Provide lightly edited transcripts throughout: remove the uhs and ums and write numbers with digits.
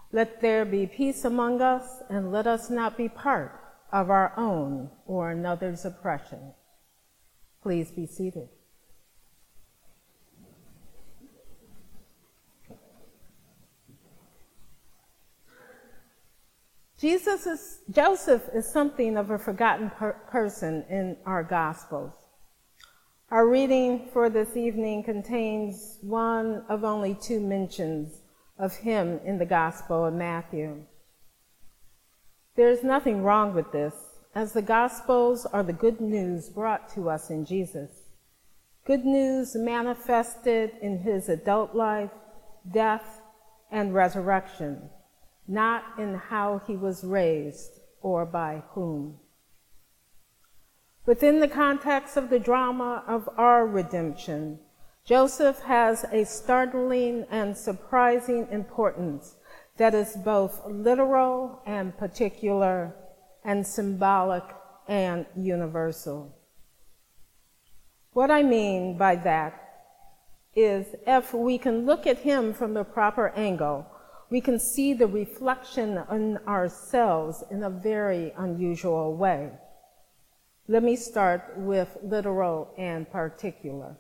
Let there be peace among us, and let us not be part of our own or another's oppression. Please be seated. Joseph is something of a forgotten person in our Gospels. Our reading for this evening contains one of only 2 mentions of him in the Gospel of Matthew. There is nothing wrong with this, as the Gospels are the good news brought to us in Jesus. Good news manifested in his adult life, death, and resurrection, not in how he was raised or by whom. Within the context of the drama of our redemption, Joseph has a startling and surprising importance that is both literal and particular, and symbolic and universal. What I mean by that is, if we can look at him from the proper angle, we can see the reflection in ourselves in a very unusual way. Let me start with literal and particular.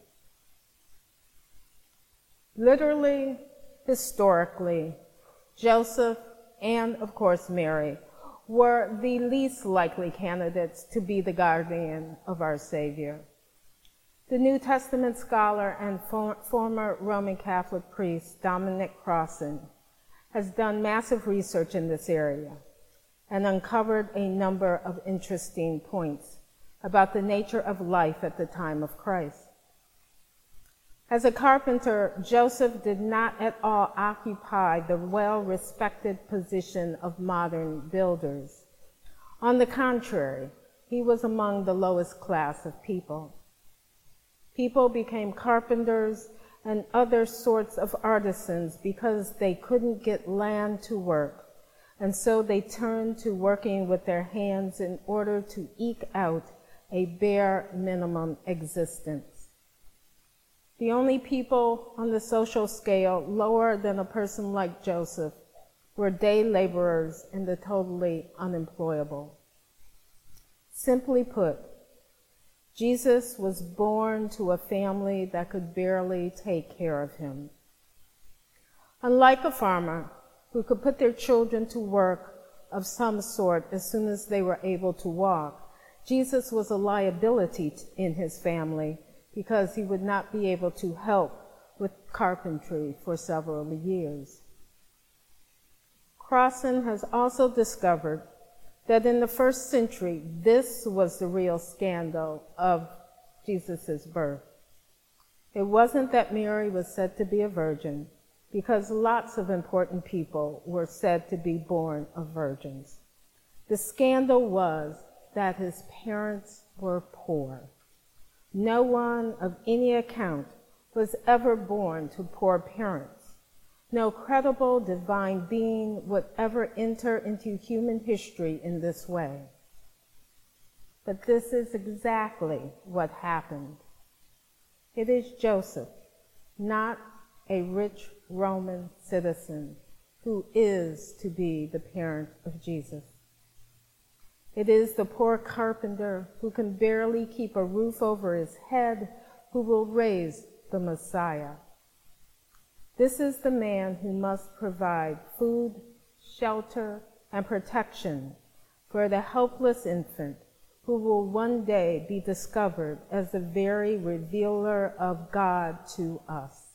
Literally, historically, Joseph and, of course, Mary were the least likely candidates to be the guardian of our Savior. The New Testament scholar and former Roman Catholic priest Dominic Crossan has done massive research in this area and uncovered a number of interesting points about the nature of life at the time of Christ. As a carpenter, Joseph did not at all occupy the well-respected position of modern builders. On the contrary, he was among the lowest class of people. People became carpenters and other sorts of artisans because they couldn't get land to work, and so they turned to working with their hands in order to eke out a bare minimum existence. The only people on the social scale lower than a person like Joseph were day laborers and the totally unemployable. Simply put, Jesus was born to a family that could barely take care of him. Unlike a farmer who could put their children to work of some sort as soon as they were able to walk, Jesus was a liability in his family because he would not be able to help with carpentry for several years. Crossan has also discovered that in the first century, this was the real scandal of Jesus' birth. It wasn't that Mary was said to be a virgin, because lots of important people were said to be born of virgins. The scandal was that his parents were poor. No one of any account was ever born to poor parents. No credible divine being would ever enter into human history in this way. But this is exactly what happened. It is Joseph, not a rich Roman citizen, who is to be the parent of Jesus. It is the poor carpenter who can barely keep a roof over his head who will raise the Messiah. This is the man who must provide food, shelter, and protection for the helpless infant who will one day be discovered as the very revealer of God to us.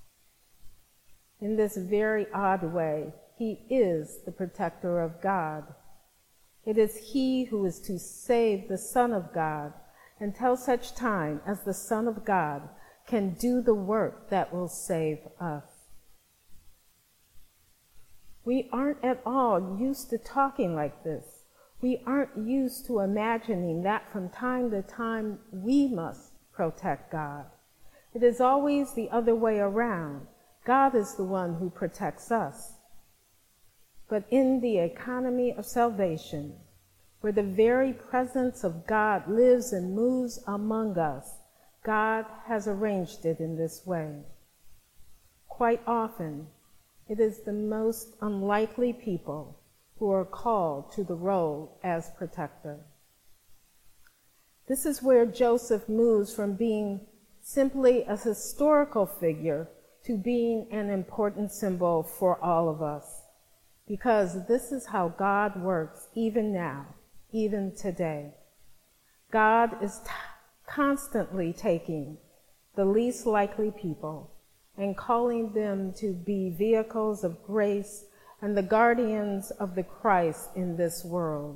In this very odd way, he is the protector of God. It is he who is to save the Son of God until such time as the Son of God can do the work that will save us. We aren't at all used to talking like this. We aren't used to imagining that from time to time we must protect God. It is always the other way around. God is the one who protects us. But in the economy of salvation, where the very presence of God lives and moves among us, God has arranged it in this way. Quite often, it is the most unlikely people who are called to the role as protector. This is where Joseph moves from being simply a historical figure to being an important symbol for all of us, because this is how God works even now, even today. God is constantly taking the least likely people and calling them to be vehicles of grace and the guardians of the Christ in this world.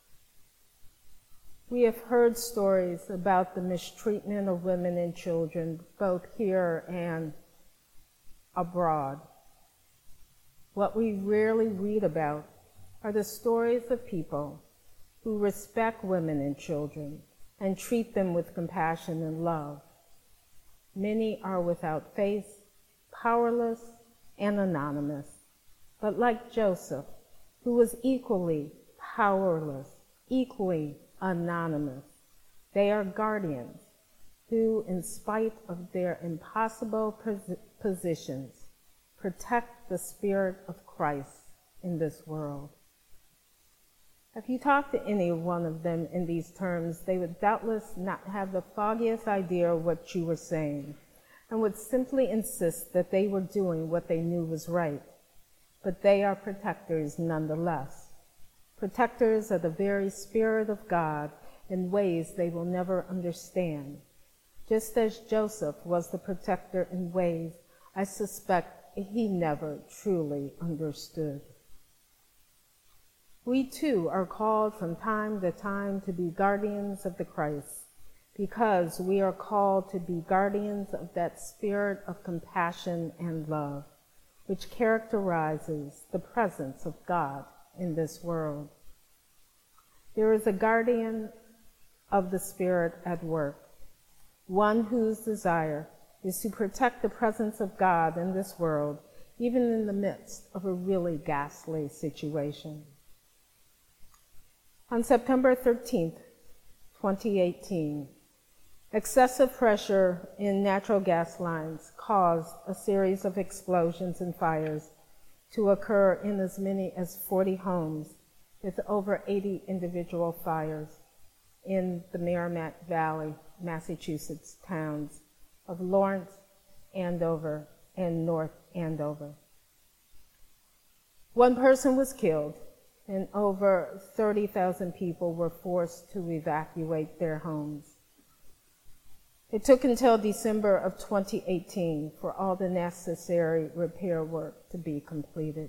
We have heard stories about the mistreatment of women and children, both here and abroad. What we rarely read about are the stories of people who respect women and children and treat them with compassion and love. Many are without face, powerless, and anonymous. But like Joseph, who was equally powerless, equally anonymous, they are guardians who, in spite of their impossible positions, protect the Spirit of Christ in this world. If you talk to any one of them in these terms, they would doubtless not have the foggiest idea of what you were saying, and would simply insist that they were doing what they knew was right. But they are protectors nonetheless, protectors of the very Spirit of God in ways they will never understand, just as Joseph was the protector in ways I suspect he never truly understood. We too are called from time to time to be guardians of the Christ, because we are called to be guardians of that spirit of compassion and love, which characterizes the presence of God in this world. There is a guardian of the Spirit at work, one whose desire is to protect the presence of God in this world, even in the midst of a really ghastly situation. On September 13th, 2018, excessive pressure in natural gas lines caused a series of explosions and fires to occur in as many as 40 homes, with over 80 individual fires in the Merrimack Valley, Massachusetts towns of Lawrence, Andover, and North Andover. One person was killed, and over 30,000 people were forced to evacuate their homes. It took until December of 2018 for all the necessary repair work to be completed.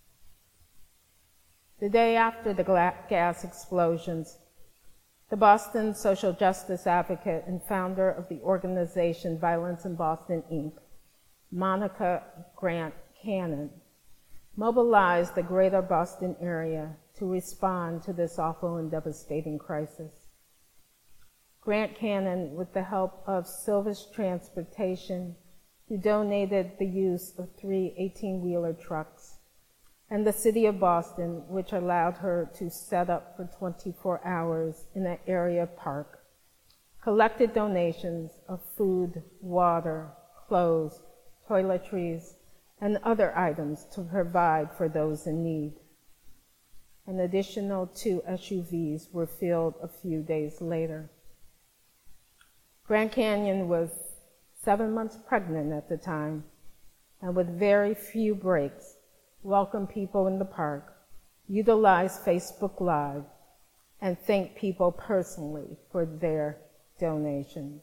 The day after the gas explosions, the Boston social justice advocate and founder of the organization Violence in Boston, Inc., Monica Grant Cannon, mobilized the greater Boston area to respond to this awful and devastating crisis. Grant Cannon, with the help of Silvis Transportation, who donated the use of 3 18-wheeler trucks, and the city of Boston, which allowed her to set up for 24 hours in an area park, collected donations of food, water, clothes, toiletries, and other items to provide for those in need. An additional 2 SUVs were filled a few days later. Grand Canyon was 7 months pregnant at the time, and with very few breaks, welcomed people in the park, utilized Facebook Live, and thanked people personally for their donations.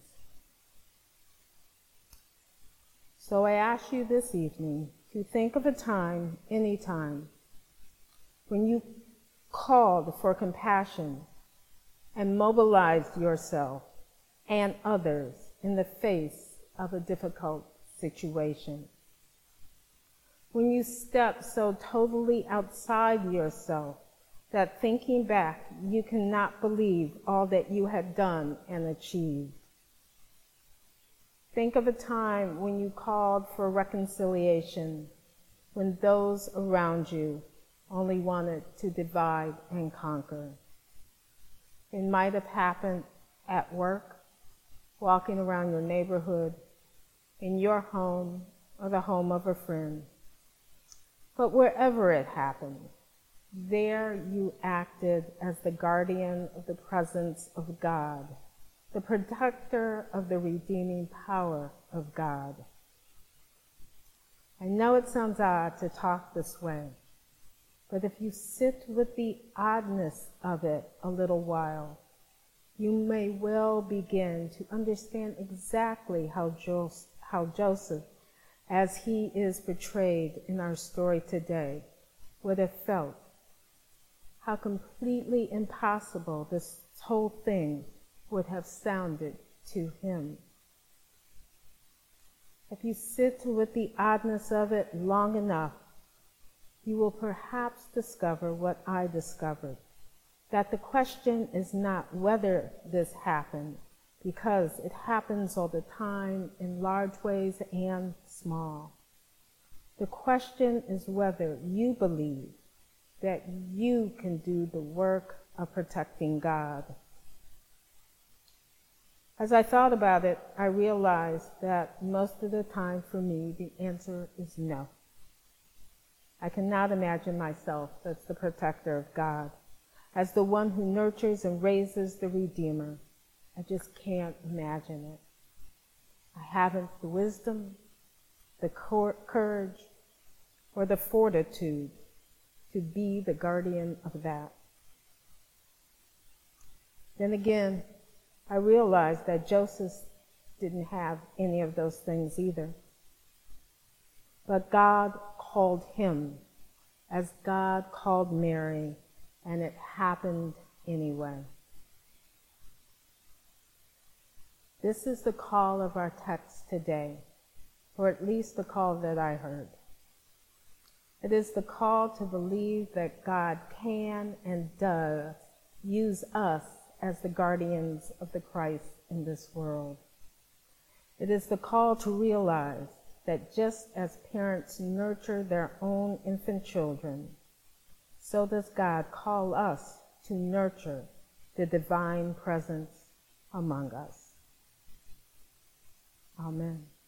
So I ask you this evening to think of a time, any time, when you called for compassion and mobilized yourself and others in the face of a difficult situation. When you stepped so totally outside yourself that thinking back, you cannot believe all that you had done and achieved. Think of a time when you called for reconciliation, when those around you only wanted to divide and conquer. It might have happened at work, walking around your neighborhood, in your home, or the home of a friend. But wherever it happened, there you acted as the guardian of the presence of God, the protector of the redeeming power of God. I know it sounds odd to talk this way, but if you sit with the oddness of it a little while, you may well begin to understand exactly how Joseph, as he is portrayed in our story today, would have felt. How completely impossible this whole thing would have sounded to him. If you sit with the oddness of it long enough, you will perhaps discover what I discovered, that the question is not whether this happened, because it happens all the time in large ways and small. The question is whether you believe that you can do the work of protecting God. As I thought about it, I realized that most of the time for me, the answer is no. I cannot imagine myself as the protector of God, as the one who nurtures and raises the Redeemer. I just can't imagine it. I haven't the wisdom, the courage, or the fortitude to be the guardian of that. Then again, I realized that Joseph didn't have any of those things either. But God called him as God called Mary, and it happened anyway. This is the call of our text today, or at least the call that I heard. It is the call to believe that God can and does use us as the guardians of the Christ in this world. It is the call to realize that just as parents nurture their own infant children, so does God call us to nurture the divine presence among us. Amen.